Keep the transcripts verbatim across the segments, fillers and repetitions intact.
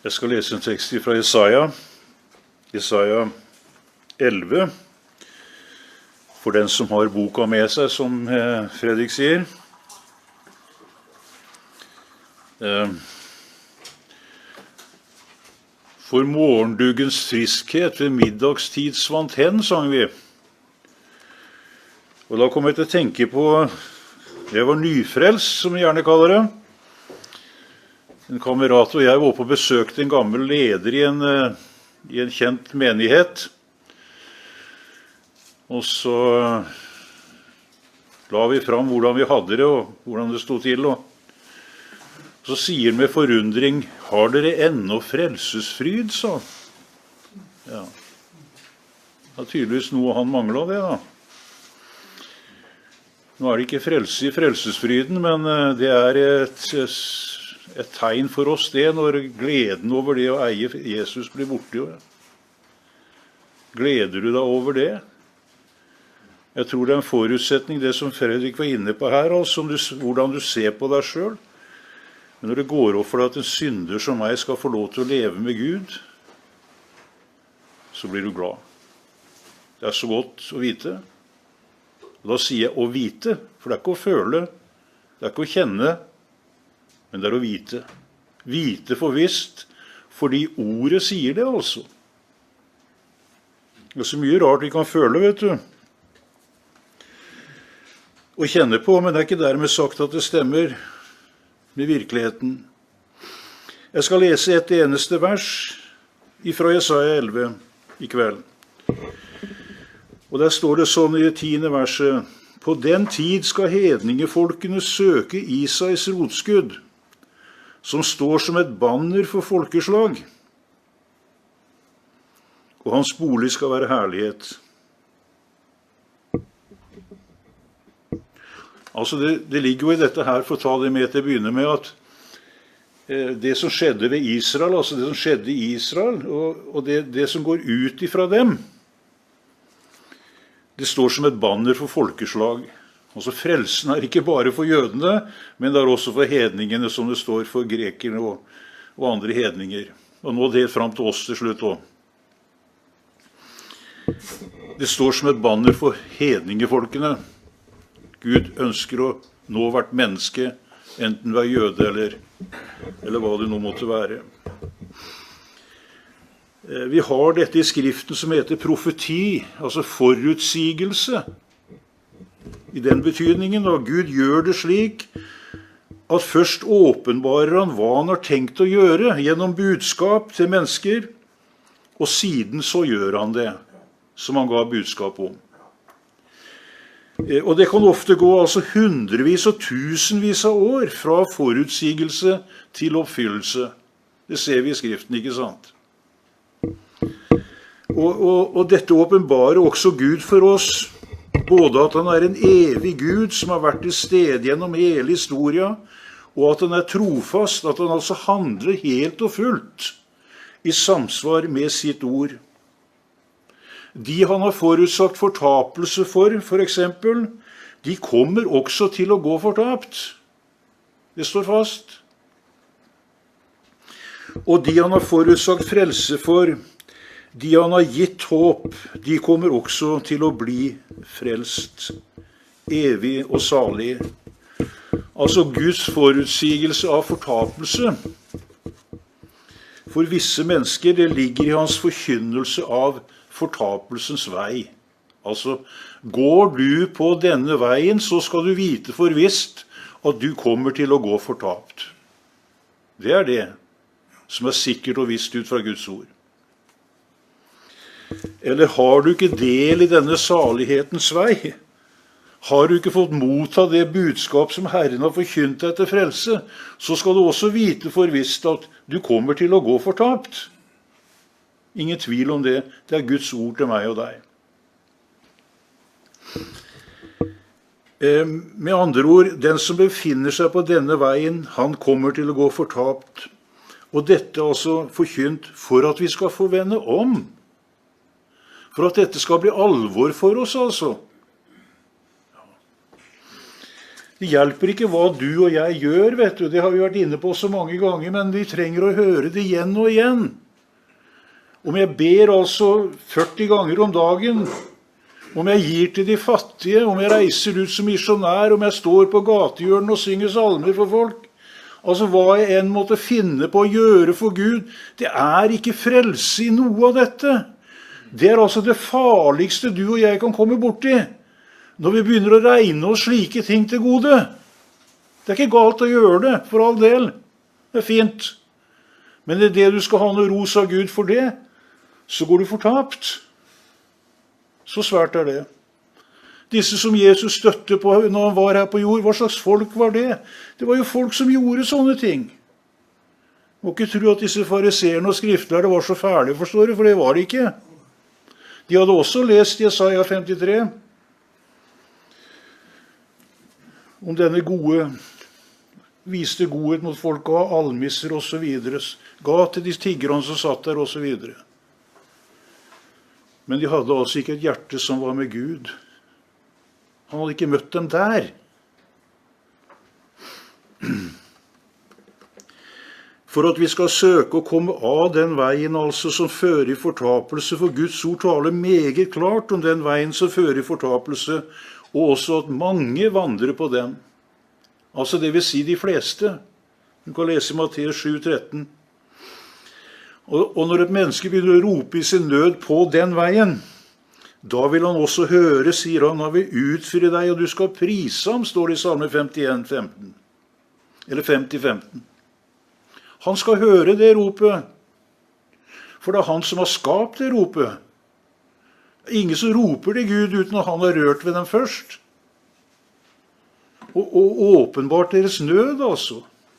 Jeg skal lese en tekst fra Jesaja, Jesaja elleve, for den som har boka med seg, som Fredrik sier. For morgenduggens friskhet ved middagstid svant hen, sang vi. Og da kom jeg til å tenke på, jeg var nyfrelst, som vi gjerne kaller det. En kamerat og jeg var på besøk til en gammel leder i en, i en kjent menighet. Og så la vi fram hvordan vi hadde det og hvordan det stod til. Og så sier han med forundring, har dere ennå frelsesfryd, sa han. Ja. Det er tydeligvis noe han manglet det da. Nå er det ikke frelse i frelsesfryden, men det er et, et tegn for oss det, når gleden over det å eie Jesus blir borte. Gleder du deg over det? Jeg tror det er en forutsetning, det som Fredrik var inne på her, altså du, hvordan du ser på deg selv. Men når det går opp for deg at en synder som meg skal få lov til å leve med Gud, så blir du glad. Det er så godt å vite. Og da sier jeg å vite, for det er ikke å føle, det er ikke å kjenne, men det er å vite. Vite for visst, fordi ordet sier det altså. Det er så mye rart vi kan føle, vet du. Og kjenne på, men det er ikke dermed sagt at det stemmer med virkeligheten. Jeg skal lese et eneste vers fra Jesaja elleve i kveld. Og der står det sånn i det tiende verset, på den tid skal hedningefolkene søke Isais rotskudd, som står som et banner for folkeslag, og hans bolig skal være herlighet. Altså det, det ligger jo i dette her, for å ta det med til å begynne med, at eh, det som skjedde ved Israel, altså det som skjedde i Israel, og, og det, det som går ut ifra dem, det står som et banner for folkeslag. Altså frelsen er ikke bare for jødene, men det er også for hedningene, som det står for grekerne og, og andre hedninger. Og nå det helt frem til oss til slutt også. Det står som et banner for hedningefolkene. Gud ønsker å nå hvert menneske, enten du er jøde eller, eller hva det nå måtte være. Vi har dette i skriften som heter profeti, altså forutsigelse. I den betydningen, da Gud gjør det slik, at først åpenbarer han hva han har tenkt å gjøre gjennom budskap til mennesker, og siden så gjør han det, som han ga budskap om. Og det kan ofte gå altså hundrevis og tusenvis av år fra forutsigelse til oppfyllelse. Det ser vi i skriften, ikke sant? Og, og, og dette åpenbarer også Gud for oss, både at han er en evig Gud som har vært til stede gjennom hele historien, og at han er trofast, at han altså handler helt og fullt i samsvar med sitt ord. De han har forutsagt fortapelse for, for eksempel, de kommer også til å gå fortapt. Det står fast. Og de han har forutsagt frelse for, de han har gitt håp, de kommer også til å bli frelst, evig og salig. Altså Guds forutsigelse av fortapelse. For visse mennesker, det ligger i hans forkynnelse av fortapelsens vei. Altså, går du på denne veien, så skal du vite for visst at du kommer til å gå fortapt. Det er det som er sikkert og visst ut fra Guds ord. Eller har du ikke del i denne salighetens vei? Har du ikke fått motta det budskap som Herren har forkynt deg til frelse, så skal du også vite for visst at du kommer til å gå fortapt. Ingen tvil om det. Det er Guds ord til meg og deg. Med andre ord, den som befinner seg på denne veien, han kommer til å gå fortapt. Og dette er altså forkynt for at vi skal få vende om. For at dette skal bli alvor for oss, altså. Det hjelper ikke hva du og jeg gjør, vet du. Det har vi vært inne på så mange ganger, men vi trenger å høre det igjen og igjen. Om jeg ber altså førti ganger om dagen, om jeg gir til de fattige, om jeg reiser ut som misjonær, om jeg står på gatehjørnet og synger salmer for folk, altså hva jeg enn måtte finne på å gjøre for Gud, det er ikke frelse i noe av dette. Det er altså det farligste du og jeg kan komme borti, når vi begynner å regne oss slike ting til gode. Det er ikke galt å gjøre det, for all del. Det er fint. Men det er det du skal ha noe ros av Gud for det, så går du fortapt. Så svært er det. Disse som Jesus støtte på når han var her på jord, hva slags folk var det? Det var jo folk som gjorde sånne ting. Må ikke tro at disse fariseerne og skriftlærde var så fæle, forstår du, for det var de ikke. De hadde også lest Jesaja femtitre, om denne gode, viste godhet mot folk, ga almisser og så videre, ga til de tiggerne som satt der og så videre. Men de hadde altså ikke et hjerte som var med Gud. Han hadde ikke møtt dem der. For at vi skal søke å komme av den veien altså som fører i fortapelse, for Guds ord taler meget klart om den veien som fører i fortapelse, og også at mange vandrer på den. Altså det vil si de fleste. Du kan lese Matteus sju tretten. Og, og når et menneske begynner å rope i sin nød på den veien, da vil han også høre, sier han, han vil utføre deg, og du skal prise ham, står det i Salme femtien femten. Eller femti femten. Han skal høre det ropet, for det er han som har skapt det ropet. Ingen som roper til Gud uten at han har rørt ved dem først. Og, og åpenbart deres nød, altså.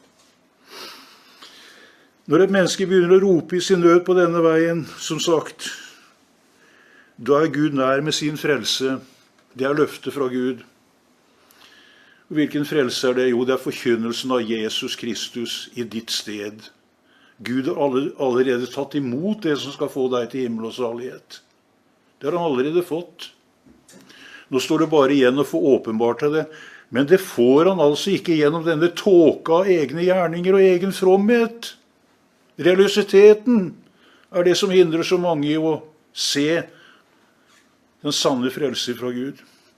Når et menneske begynner å rope i sin nød på denne veien, som sagt, da er Gud nær med sin frelse. Det er løftet fra Gud. Og hvilken frelse er det? Jo, det er forkynnelsen av Jesus Kristus i ditt sted. Gud har allerede tatt imot det som skal få deg til himmel og salighet. Det har han allerede fått. Nå står det bare igjen å få åpenbart til det. Men det får han altså ikke gjennom denne tåka av egne gjerninger og egen fromhet. Religiøsiteten er det som hindrer så mange i å se den sanne frelse fra Gud.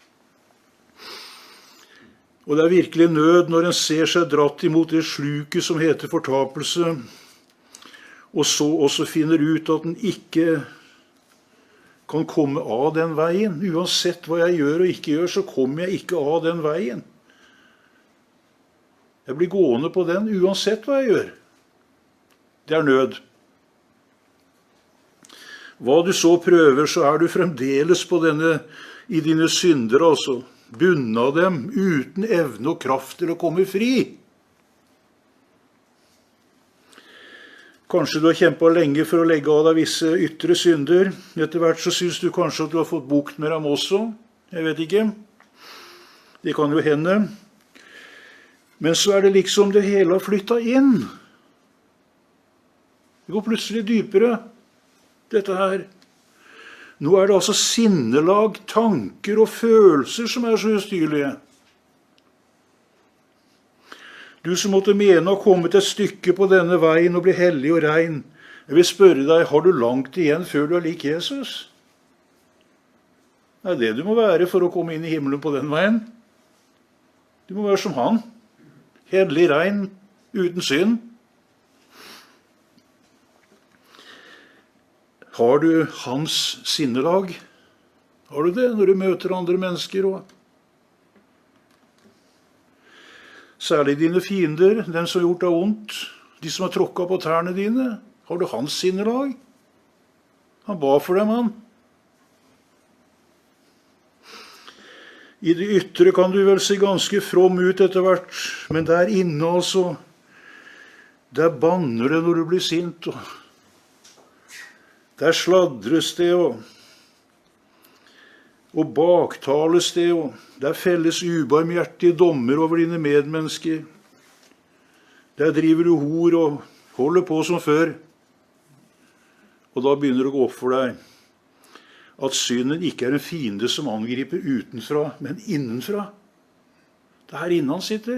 Og det er virkelig nød når en ser seg dratt imot det sluket som heter fortapelse, og så også finner ut at den ikke kan komme av den veien. Uansett hva jeg gjør og ikke gjør, så kommer jeg ikke av den veien. Jeg blir gående på den uansett hva jeg gjør. Det er nød. Hva du så prøver, så er du fremdeles på denne, i dine synder, altså. Bundet av dem, uten evne og kraft til å komme fri. Kanskje du har kjempet lenge for å legge av deg visse ytre synder. Etter hvert så synes du kanskje at du har fått bukt med dem også. Jeg vet ikke. Det kan jo hende. Men så er det liksom det hele har flyttet inn. Det går plutselig dypere, dette her. Nå er det altså sinnelag, tanker og følelser som er så ustyrlige. Du som måtte mene å komme til et stykke på denne veien og bli hellig og rein, jeg vil spørre deg, har du langt igjen før du er lik Jesus? Det er det du må være for å komme inn i himmelen på den veien. Du må være som han. Hellig, rein, uten synd. Har du hans sinnelag? Har du det når du møter andre mennesker? Og særlig dine fiender, den som har gjort deg ondt, de som har tråkket på tærne dine. Har du hans sinnelag? Han ba for dem, han. I det ytre kan du vel se ganske from ut etter hvert, men der inne altså, der banner det når du blir sint, og der sladres det, og, og baktales det, og der felles ubarmhjertige dommer over dine medmennesker. Der driver du hor og holder på som før. Og da begynner det å gå opp for deg at synden ikke er en fiende som angriper utenfra, men innenfra. Det er her inne han sitter.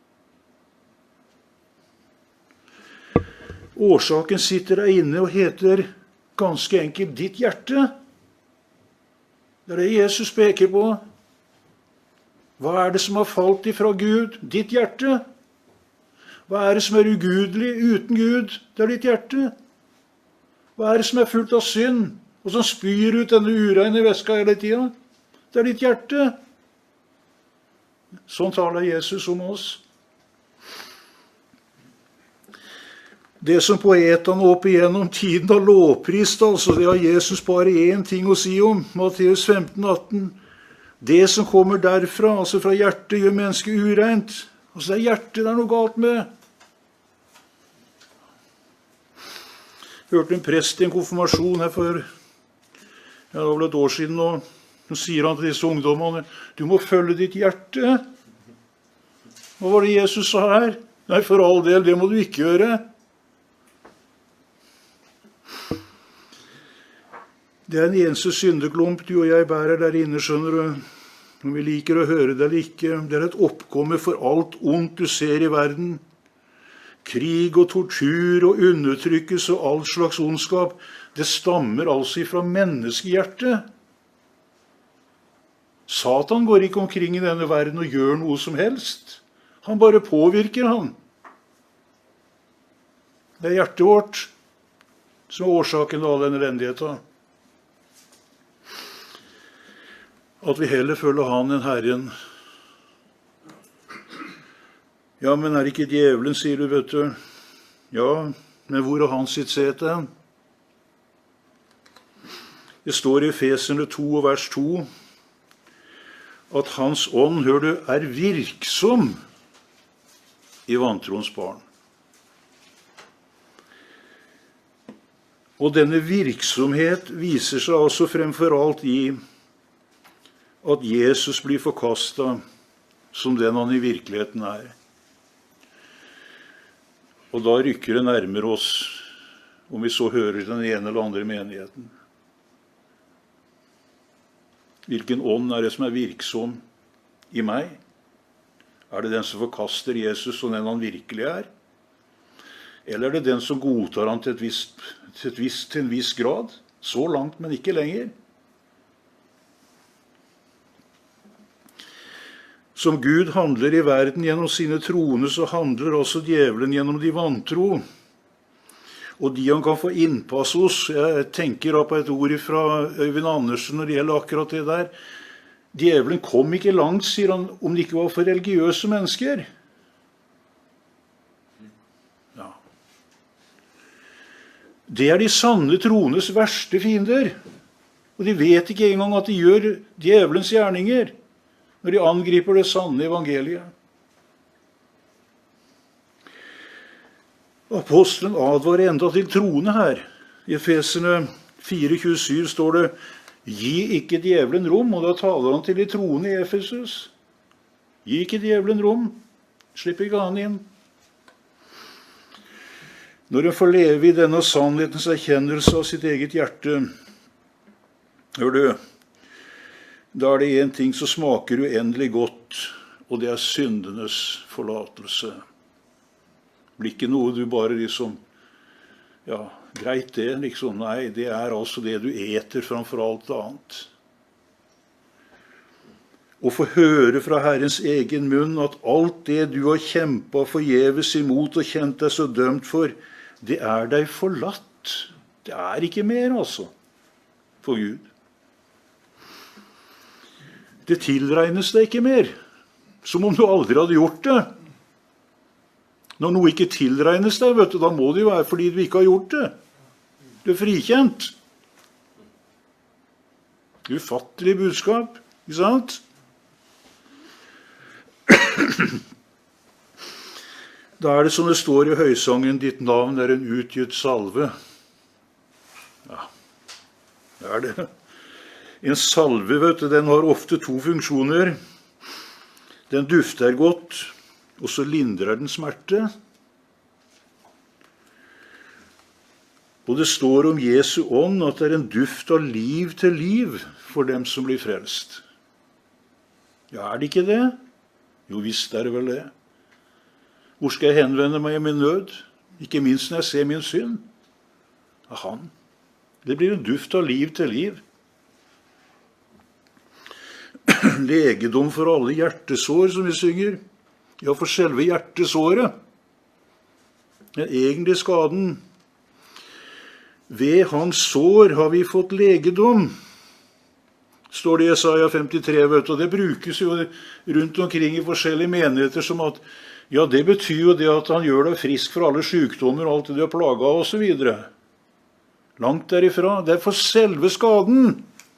Årsaken sitter der inne og heter ganske enkelt ditt hjerte. Det er det Jesus peker på. Hva er det som har falt ifra Gud? Ditt hjerte. Hva er det som er ugudelig uten Gud? Det er ditt hjerte. Hva er det som er fullt av synd, og som spyr ut denne ureine væska hele tiden? Det er ditt hjerte. Sånn taler Jesus om oss. Det som poetene opp igjennom tiden har lovprist, altså, det har Jesus bare én ting å si om. Matteus femten atten. Det som kommer derfra, altså fra hjertet, gjør mennesket ureint. Altså det er hjertet det er noe galt med. Jeg hørte en prest i en konfirmasjon her for ja, det var vel et år siden, og så sier han til disse ungdommene, du må følge ditt hjerte. Hva var det Jesus sa her? Nei, for all del, det må du ikke gjøre. Det er en eneste syndeklump du og jeg bærer der inne, skjønner du. Om vi liker å høre det eller ikke. Det er et oppkomme for alt ondt du ser i verden. Krig og tortur og undertrykkelse og all slags ondskap, det stammer altså fra menneskehjertet. Satan går ikke omkring i denne verden og gjør noe som helst. Han bare påvirker han. Det er hjertet vårt som er årsaken til all den elendigheten. At vi heller følger han enn Herren. Ja, men er det ikke djevelen, sier du, vet du. Ja, men hvor er han sitt sete? Det står i Efeserne to og vers to at hans ånd, hør du, er virksom i vantroens barn. Og denne virksomhet viser seg altså fremfor alt i at Jesus blir forkastet som den han i virkeligheten er. Og da rykker det nærmere oss, om vi så hører den ene eller andre menigheten. Hvilken ånd er det som er virksom i meg? Er det den som forkaster Jesus som den han virkelig er? Eller er det den som godtar han til, et visst, til, et visst, til en viss grad? Så langt, men ikke lenger. Som Gud handler i verden gjennom sine troende, så handler også djevelen gjennom de vantro. Og de han kan få innpass hos, jeg tenker da på et ord fra Øyvind Andersen når det gjelder akkurat det der. Djevelen kom ikke langt, sier han, om det ikke var for religiøse mennesker. Ja. Det er de sanne troendes verste fiender. Og de vet ikke engang at de gjør djevelens gjerninger når de angriper det sanne evangeliet. Apostelen advarer enda til troende her. I Efeserne fire tjuesyv står det, gi ikke djevelen rom, og da taler han til de troende i Efesus. Gi ikke djevelen rom, slipp ikke han inn. Når en får leve i denne sannhetens erkjennelse av sitt eget hjerte, hør du, da er det en ting som smaker uendelig godt, og det er syndenes forlatelse. Det blir ikke noe du bare liksom, ja, greit det, liksom. Nei, det er altså det du eter framfor alt annet. Å få høre fra Herrens egen munn at alt det du har kjempet forgjeves imot og kjent deg så dømt for, det er deg forlatt. Det er ikke mer, altså, for Gud. Det tilregnes deg ikke mer, som om du aldri hadde gjort det. Når noe ikke tilregnes deg, vet du, da må det jo være fordi du ikke har gjort det. Du er frikjent. Ufattelig budskap, ikke sant? Da er det som det står i høysangen, ditt navn er en utgitt salve. Ja, det er det. En salve, vet du, den har ofte to funksjoner. Den dufter godt, og så lindrer den smerte. Og det står om Jesu ånd at det er en duft av liv til liv for dem som blir frelst. Ja, er det ikke det? Jo, visst er det vel det. Hvor skal jeg henvende meg i min nød? Ikke minst når jeg ser min synd. Av han. Det blir en duft av liv til liv. Legedom for alle hjertesår, som vi synger. Ja, for selve hjertesåret. Den egentlige skaden. Ved hans sår har vi fått legedom, står det i Jesaja femtitre, vet du. Og det brukes jo rundt omkring i forskjellige menigheter som at, ja, det betyr jo det at han gjør deg frisk for alle sykdommer og alt det du har plaget av, og så videre. Langt derifra. Det er for selve skaden.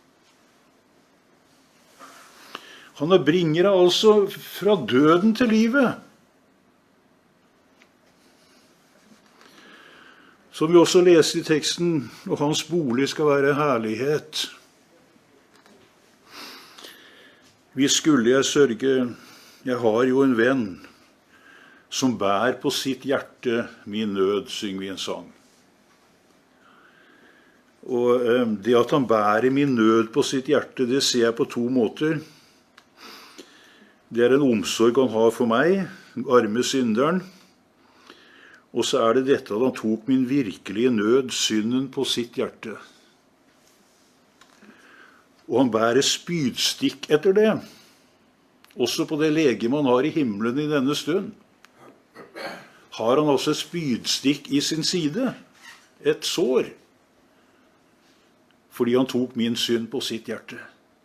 Han bringer deg altså fra døden til livet. Som vi også leser i teksten, og hans bolig skal være herlighet. Hvis skulle jeg sørge, jeg har jo en venn, som bær på sitt hjerte min nød, synger vi en sang. Og eh, det at han bærer min nød på sitt hjerte, det ser jeg på to måter. Det er en omsorg han har for meg, den arme synderen. Og så er det dette at han tok min virkelige nød, synden, på sitt hjerte. Og han bærer spydstikk etter det, også på det lege man har i himmelen i denne stund. Har han altså et spydstikk i sin side, et sår, fordi han tok min synd på sitt hjerte.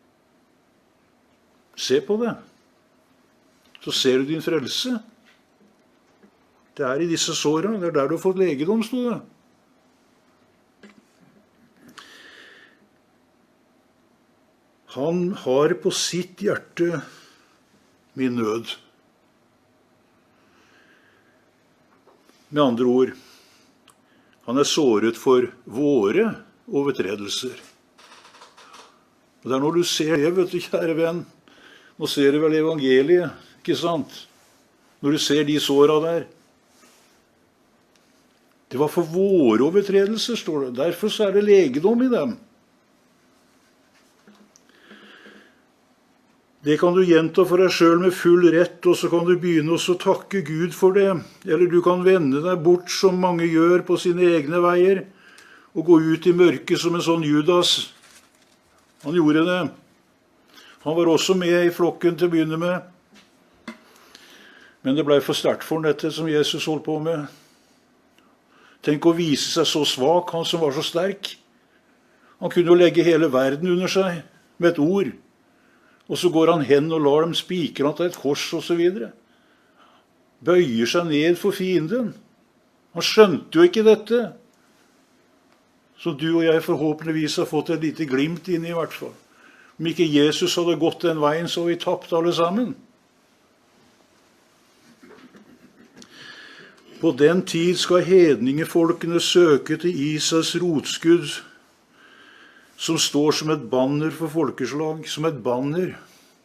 Se på det, så ser du din frelse. Det er i disse sårene, det er der du har fått legedom, stod det. Han har på sitt hjerte min nød. Med andre ord, han er såret for våre overtredelser. Og det er når du ser det, vet du, kjære venn, nå ser du vel evangeliet, ikke sant? Når du ser de såra der. Det var for våre overtredelser, står det. Derfor så er det legedom i dem. Det kan du gjenta for deg selv med full rett, og så kan du begynne å takke Gud for det. Eller du kan vende deg bort, som mange gjør, på sine egne veier, og gå ut i mørket som en sånn Judas. Han gjorde det. Han var også med i flokken til å begynne med. Men det ble for sterkt for han, dette som Jesus holdt på med. Tenk å vise seg så svak, han som var så sterk. Han kunne jo legge hele verden under seg med et ord. Og så går han hen og lar dem spikre han til et kors og så videre. Bøyer seg ned for fienden. Han skjønte jo ikke dette. Så du og jeg forhåpentligvis har fått et lite glimt inn i hvert fall. Om ikke Jesus hadde gått den veien, så vi tapt alle sammen. På den tid skal hedningefolkene søke til Isas rotskudd, som står som et banner for folkeslag, som et banner.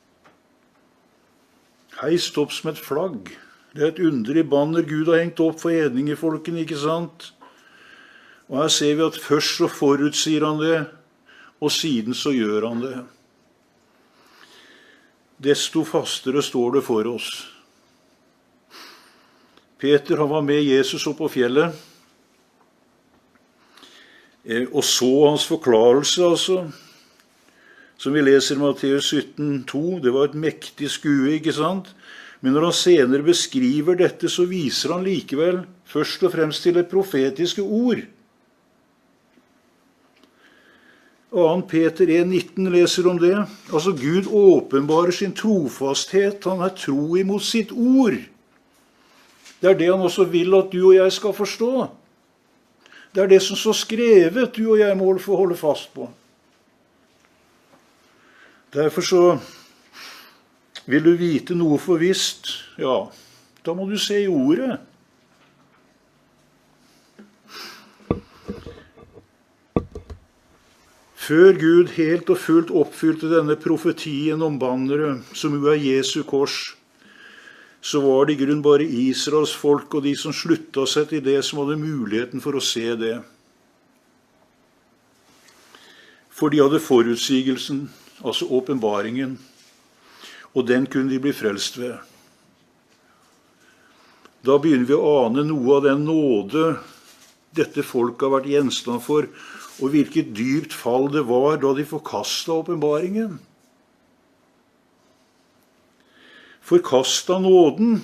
Heist opp som et flagg. Det er et underlig banner Gud har hengt opp for hedningefolkene, ikke sant? Og her ser vi at først så forutsier han det, og siden så gjør han det. Desto fastere står det for oss. Peter han var med Jesus opp på fjellet, og så hans forklarelse, altså, som vi leser i Matteus sytten to. Det var et mektig skue, ikke sant? Men når han senere beskriver dette, så viser han likevel først og fremst til et profetiske ord. Annet Peter en nitten leser om det. Altså, Gud åpenbarer sin trofasthet. Han er tro imot sitt ord. Det er det han også vil at du og jeg skal forstå. Det er det som så skrevet du og jeg må få holde fast på. Derfor så vil du vite noe for visst, ja, da må du se i ordet. Før Gud helt og fullt oppfylte denne profetien om banneret, som jo er Jesu kors, så var det i grunn bare Israels folk og de som sluttet seg til det, som hadde muligheten for å se det. For de hadde forutsigelsen, altså åpenbaringen, og den kunne de bli frelst ved. Da begynner vi å ane noe av den nåde dette folk har vært gjenstand for, og hvilket dypt fall det var da de forkastet åpenbaringen. Forkastet nåden.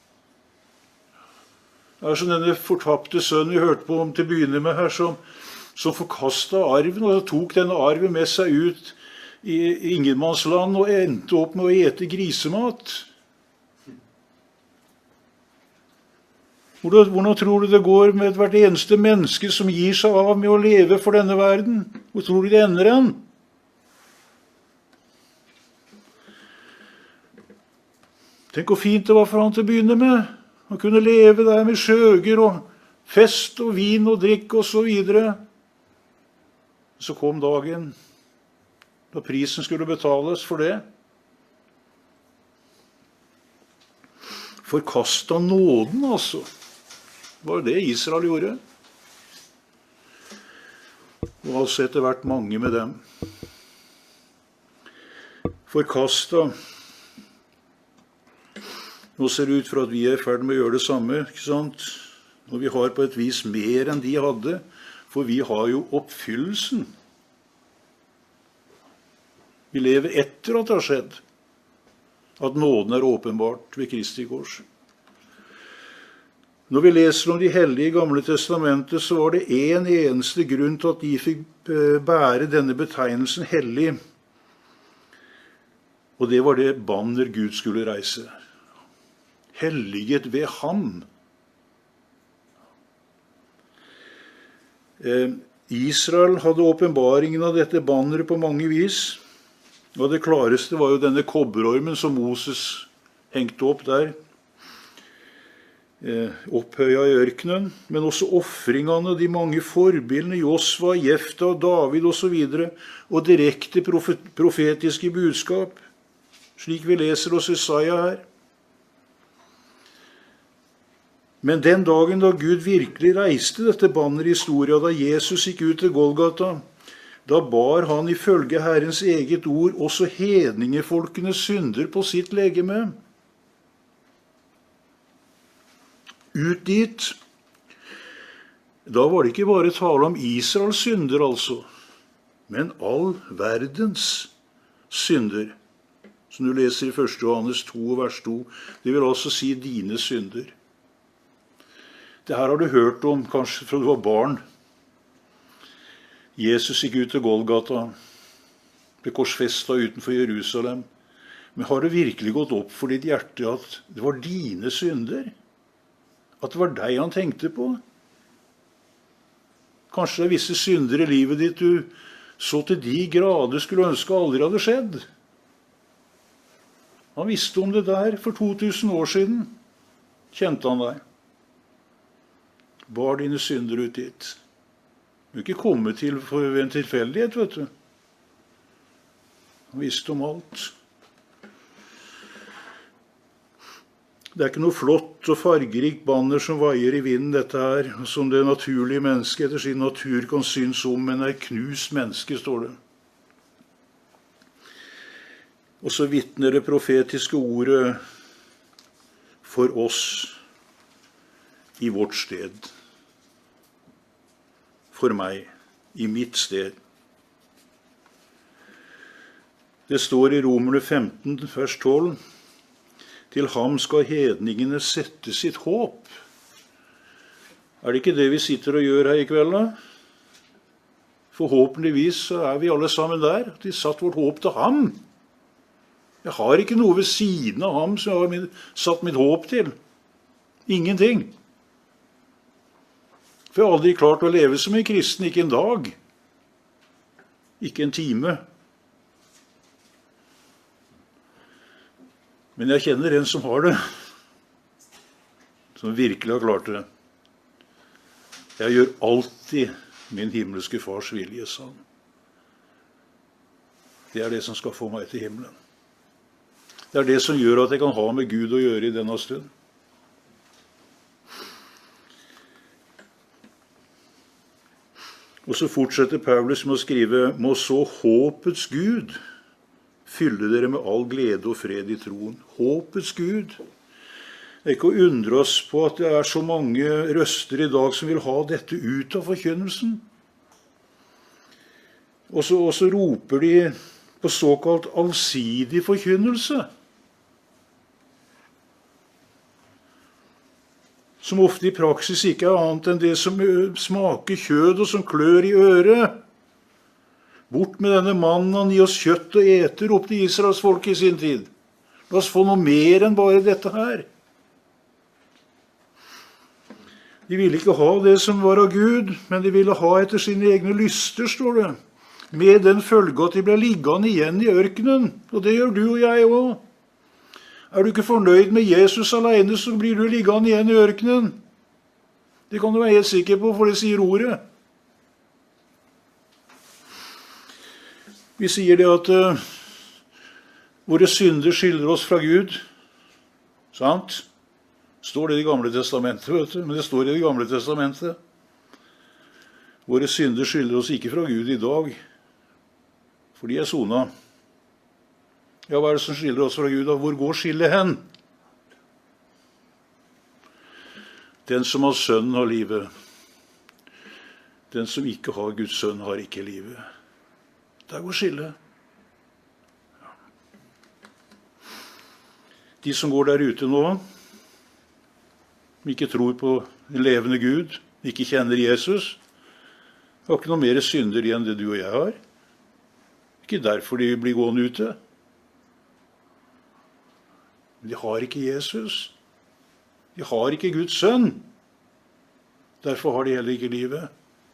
Det er som denne fortapte sønnen vi hørte på om til å begynne med her, som, som forkastet arven, og tok denne arven med seg ut i ingenmannsland og endte opp med å ete grisemat. Hvordan, hvordan tror du det går med hvert eneste menneske som gir seg av med å leve for denne verden? Hvor tror du det ender hen? Tenk hvor fint det var for han til å begynne med. Han kunne leve der med skjøger og fest og vin og drikk og så videre. Så kom dagen da prisen skulle betales for det. Forkastet nåden, altså. Det var det Israel gjorde. Og altså etter hvert mange med dem. Forkastet. Nå ser det ut for at vi er i ferd med å gjøre det samme, ikke sant? Og vi har på et vis mer enn de hadde, for vi har jo oppfyllelsen. Vi lever etter at det har skjedd, at nåden er åpenbart ved Kristi kors. Når vi leser om de hellige i Gamle Testamentet, så var det en eneste grunn til at de fikk bære denne betegnelsen hellig, og det var det banner Gud skulle reise. Helliget ved ham. Eh, Israel hadde åpenbaringen av dette banneret på mange vis, og det klareste var jo denne kobberormen som Moses hengte opp der, eh, opphøya i ørkenen, men også offringene, de mange forbildene, Josva, Jefta, David og så videre, og direkte profetiske budskap, slik vi leser hos Jesaja her. Men den dagen da Gud virkelig reiste dette banneret i historien, da Jesus gikk ut til Golgata, da bar han ifølge Herrens eget ord også hedningefolkenes synder på sitt legeme. Ut dit. Da var det ikke bare tale om Israels synder, altså, men all verdens synder. Som du leser i første Johannes to, vers to. Det vil altså si dine synder. Det her har du hørt om, kanskje fra du var barn. Jesus gikk ut til Golgata, ble korsfestet utenfor Jerusalem. Men har det virkelig gått opp for ditt hjerte at det var dine synder? At det var deg han tenkte på? Kanskje det er visse synder i livet ditt du så til de grader skulle ønske aldri hadde skjedd. Han visste om det der for to tusen år siden. Kjente han deg? Bar dine synder ut dit. Du må ikke komme til for en tilfeldighet, vet du. Han visste om alt. Det er ikke noe flott og fargerikt banner som vaier i vinden, dette her, som det naturlige mennesket etter sin natur kan synes om, men er knust menneske, står det. Og så vitner det profetiske ordet for oss i vårt sted. For meg, i mitt sted. Det står i Romerne femten, vers tolv, til ham skal hedningene sette sitt håp. Er det ikke det vi sitter og gjør her i kveld, da? Forhåpentligvis så er vi alle sammen der. De satt vårt håp til ham. Jeg har ikke noe ved siden av ham som jeg har satt mitt håp til. Ingenting. For jeg har aldri klart å leve som en kristen, ikke en dag, ikke en time. Men jeg kjenner en som har det, som virkelig har klart det. Jeg gjør alltid min himmelske fars vilje, sa han. Det er det som skal få meg til himmelen. Det er det som gjør at jeg kan ha med Gud å gjøre i denne stund. Og så fortsetter Paulus med å skrive, må så håpets Gud fylle dere med all glede og fred i troen. Håpets Gud. Det er ikke å undre oss på at det er så mange røster i dag som vil ha dette ut av forkynnelsen. Og så, og så roper de på såkalt allsidig forkynnelse, som ofte i praksis ikke er annet enn det som smaker kjød og som klør i øret. Bort med denne mannen, gi oss kjøtt og ete, ropte Israels folk i sin tid. La oss få noe mer enn bare dette her. De ville ikke ha det som var av Gud, men de ville ha etter sine egne lyster, står det. Med den følge at de ble liggende igjen i ørkenen. Og det gjør du og jeg også. Er du ikke fornøyd med Jesus alene, så blir du liggende igjen i ørkenen. Det kan du være helt sikker på, for det sier ordet. Vi sier det at uh, våre synder skiller oss fra Gud. Sant? Står det i Det gamle testamentet, vet du. Men det står i Det gamle testamentet. Våre synder skiller oss ikke fra Gud i dag, for de er sona. Ja, hva er det som skiller oss fra Gud? Hvor går skillet hen? Den som har sønnen har livet. Den som ikke har Guds sønn har ikke livet. Der går skillet. De som går der ute nå, som ikke tror på den levende Gud, ikke kjenner Jesus, har ikke noe mer synder enn det du og jeg har. Ikke derfor de blir gående ute. De har ikke Jesus. De har ikke Guds sønn. Derfor har de heller ikke livet.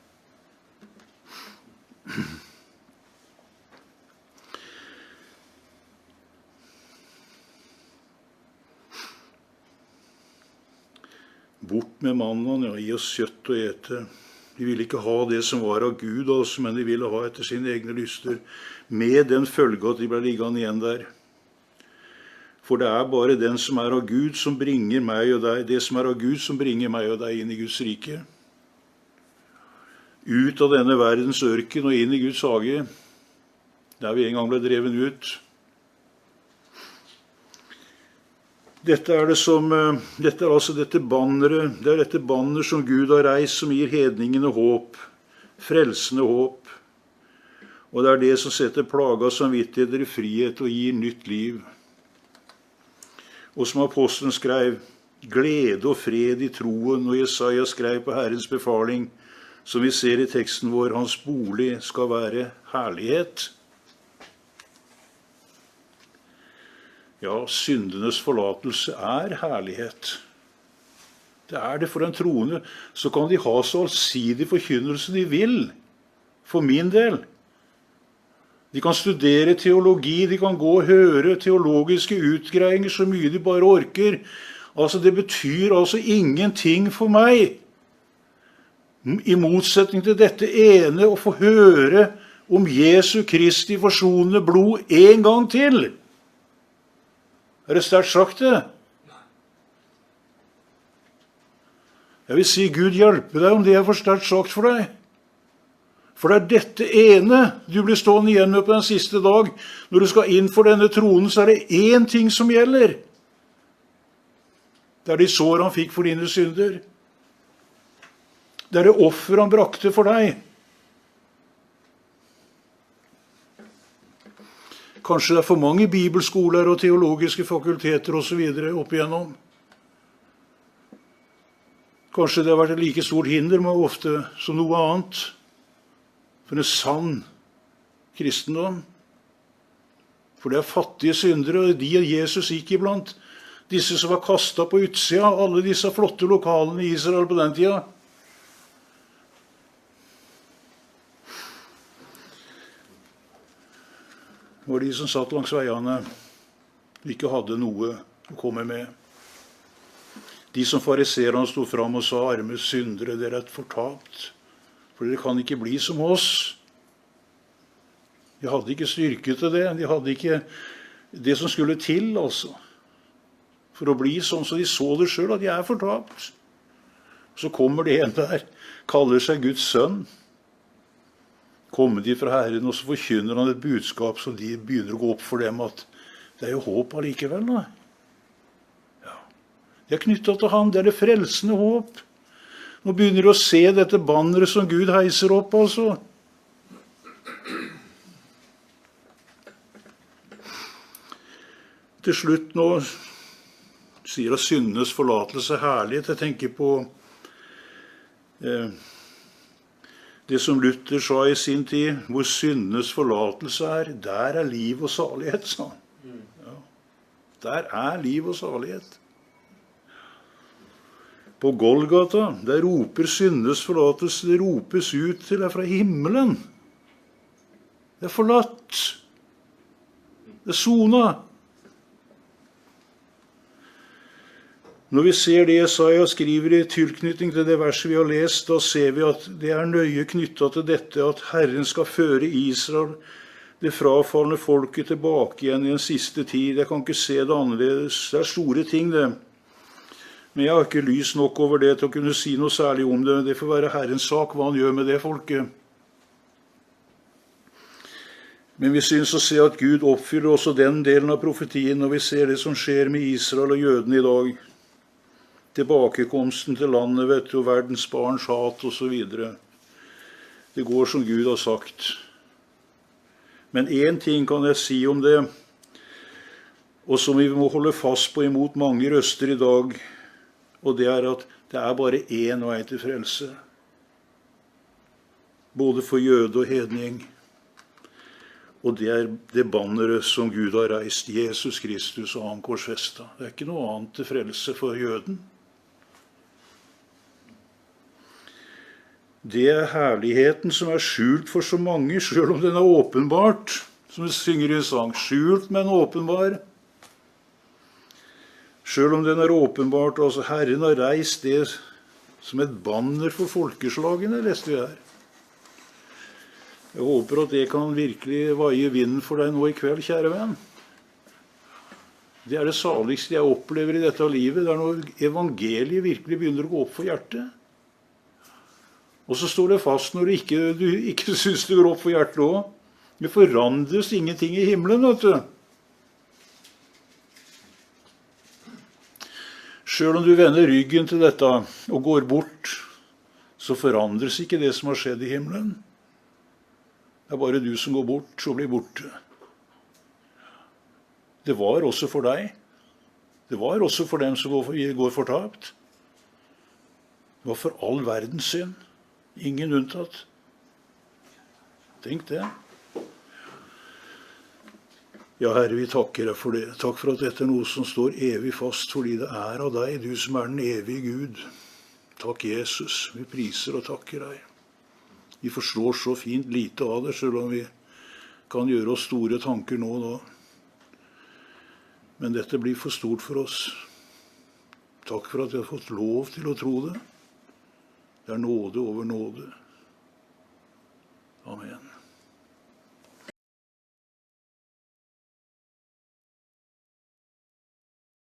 Bort med mannen, ja, gi oss kjøtt og ete. De ville ikke ha det som var av Gud, altså, men de ville ha etter sine egne lyster, med den følge at de ble liggende igjen der. For det er bare den som er av Gud som bringer meg og deg, det som er av Gud som bringer meg og deg inn i Guds rike. Ut av denne verdens ørken og inn i Guds hage, der vi en gang ble dreven ut. Dette er det som, dette er altså dette banneret, det er dette banner som Gud har reist, som gir hedningene håp, frelsende håp. Og det er det som setter plaga samvittigheter i frihet og gir nytt liv. Og som apostelen skrev, glede og fred i troen, og Jesaja skrev på Herrens befaling, som vi ser i teksten vår, hans bolig skal være herlighet. Ja, syndenes forlatelse er herlighet. Det er det for den troende. Så kan de ha så allsidig forkynnelse de vil, for min del. De kan studere teologi, de kan gå og høre teologiske utgreiinger så mye de bare orker. Altså, det betyr altså ingenting for meg. I motsetning til dette ene, å få høre om Jesu Kristi forsonende blod en gang til. Er det sterkt sagt det? Jeg vil si, Gud hjelpe deg om det er for sterkt sagt for deg. For det er dette ene du blir stående igjen med på den siste dag. Når du skal inn for denne tronen, så er det én ting som gjelder. Det er de sår han fikk for dine synder. Det er det offer han brakte for deg. Kanskje det er for mange bibelskoler og teologiske fakulteter og så videre opp igjennom. Kanskje det har vært et like stort hinder med ofte som noe annet. For en sann kristendom. For det er fattige syndere, og de Jesus gikk iblant. Disse som var kastet på utsida, alle disse flotte lokalene i Israel på den tida. Det var de som satt langs veiene, og ikke hadde noe å komme med. De som fariserene sto fram og sa, arme syndere, dere er fortapt. For dere kan ikke bli som oss. De hadde ikke styrke til det. De hadde ikke det som skulle til, altså. For å bli sånn, så de så det selv, at de er fortapt. Så kommer det en der, kaller seg Guds sønn. Kommer de fra Herren, og så forkynner han et budskap, så de begynner å gå opp for dem, at det er jo håp allikevel, da. Ja. Det er knyttet til han, det er det frelsende håp. Nå begynner du å se dette banneret som Gud heiser opp, altså. Til slutt nå sier at syndenes forlatelse er herlighet. Jeg tenker på eh, det som Luther sa i sin tid, hvor syndenes forlatelse er, der er liv og salighet, sa han. Ja. Der er liv og salighet. På Golgata, der roper syndenes forlatelse, det ropes ut til deg fra himmelen. Det er forlatt. Det er sona. Når vi ser det Jesaja skriver i tilknytning til det verset vi har lest, da ser vi at det er nøye knyttet til dette, at Herren skal føre Israel, det frafallende folket, tilbake igjen i en siste tid. Jeg kan ikke se det annerledes. Det er store ting, det. Men jeg har ikke lys nok over det til å kunne si noe særlig om det. Det får være Herrens sak hva han gjør med det folket. Men vi synes å se at Gud oppfyller også den delen av profetien når vi ser det som skjer med Israel og jødene i dag. Tilbakekomsten til landet, vet du, og verdens barns hat og så videre. Det går som Gud har sagt. Men en ting kan jeg si om det, og som vi må holde fast på imot mange røster i dag, og det er at det er bare én vei til frelse. Både for jøde og hedning. Og det er det banneret som Gud har reist, Jesus Kristus og han korsfesta. Det er ikke noe annet til frelse for jøden. Det er herligheten som er skjult for så mange, selv om den er åpenbart, som vi synger i en sang. Skjult, men åpenbar. Selv om den er åpenbart, altså Herren har reist det som et banner for folkeslagene, leste vi her. Jeg håper at det kan virkelig vaie vinden for deg nå i kveld, kjære venn. Det er det saligste jeg opplever i dette livet. Det er når evangeliet virkelig begynner å gå opp for hjertet. Og så står det fast når du ikke, du ikke synes det går opp for hjertet også. Det forandres ingenting i himmelen, vet du. Selv om du vender ryggen til dette og går bort, så forandres ikke det som har skjedd i himmelen. Det er bare du som går bort og blir borte. Det var også for deg. Det var også for dem som går fortapt. Det var for all verdens synd. Ingen unntatt. Tenk det. Ja, Herre, vi takker deg for det. Takk for at dette er noe som står evig fast, fordi det er av deg, du som er den evige Gud. Takk, Jesus. Vi priser og takker deg. Vi forstår så fint lite av det, selv om vi kan gjøre oss store tanker nå og da. Men dette blir for stort for oss. Takk for at vi har fått lov til å tro det. Det er nåde over nåde. Amen.